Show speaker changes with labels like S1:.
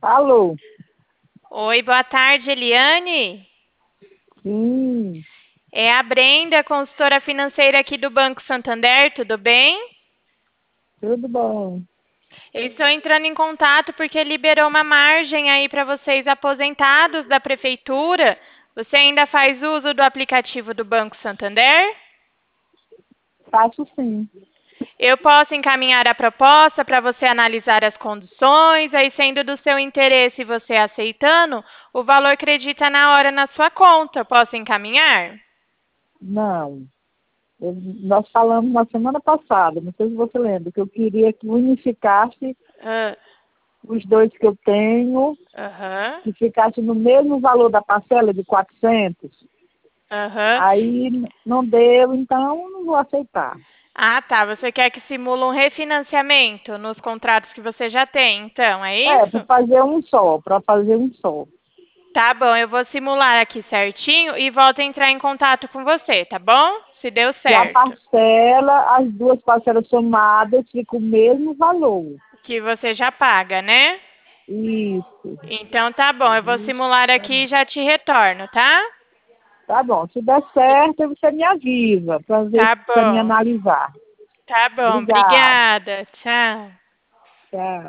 S1: Alô?
S2: Oi, boa tarde, Eliane.
S1: Sim,
S2: É a Brenda, consultora financeira aqui do Banco Santander, tudo bem?
S1: tudo bom.
S2: Eu estou entrando em contato porque liberou uma margem aí para vocês aposentados da prefeitura. Você ainda faz uso do aplicativo do Banco Santander?
S1: Faço sim.
S2: Eu posso encaminhar a proposta para você analisar as condições, aí sendo do seu interesse e você aceitando, o valor credita na hora na sua conta. Posso encaminhar?
S1: Não. Nós falamos na semana passada, não sei se você lembra, que eu queria que unificasse
S2: Ah,
S1: os dois que eu tenho,
S2: Aham.
S1: que ficasse no mesmo valor da parcela de 400.
S2: Aham.
S1: Aí não deu, então não vou aceitar.
S2: Ah, tá. Você quer que simule um refinanciamento nos contratos que você já tem, então, é
S1: É,
S2: isso?
S1: para fazer um só.
S2: Tá bom, eu vou simular aqui certinho e volto a entrar em contato com você, tá bom? Se deu
S1: Que a
S2: certo.
S1: parcela, as duas parcelas somadas, fica o mesmo valor.
S2: Que você já paga, né?
S1: Isso.
S2: Então tá bom, eu vou simular aqui e já te retorno, tá?
S1: Tá bom, se der certo, você me avisa para ver,
S2: Tá
S1: para me
S2: bom.
S1: analisar.
S2: Tá bom,
S1: Obrigada.
S2: obrigada. Tchau.
S1: Tchau.